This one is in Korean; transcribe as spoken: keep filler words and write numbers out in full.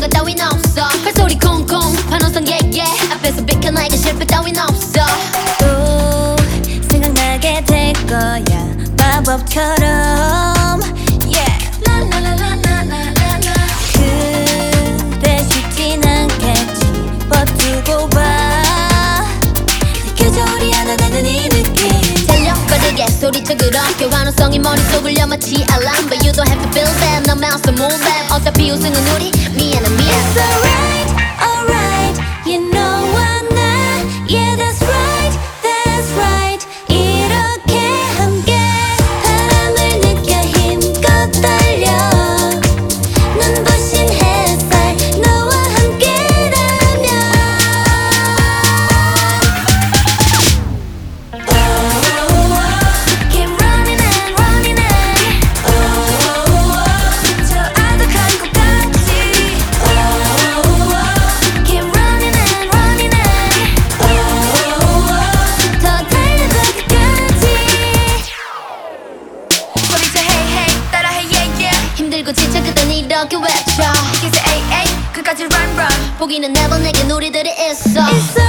생각 따윈 없어 발소리 콩콩 환호성 예예 앞에서 비켜나니까 실패 따윈 없어 또 생각나게 될 거야 마법처럼 yeah. 라라라라라라라 그래 쉽진 않겠지 버티고 봐 느껴져 우리 하나 되는 이 느낌 달려 빠르게 소리쳐 그렇게 환호성이 머릿속을 여마치 알람 But you don't have to feel that 너 mouse to move that 어차피 우승은 우리 미안해 미안 It's alright alright you know I'm not yeah that's right that's right 이렇게 함께 바람을 느껴 힘껏 달려 눈부신 햇살 너와 함께라면 Keep running and running and 저 아득한 꽃같이 Keep running and running and 더 달려가 끝까지 소리쳐 hey hey 따라해 yeah yeah 힘들고 지쳐 그땐 이렇게 외쳐 기세 에이 에이 끝까지 run run 포기는 never 내겐 우리들이 있어 It's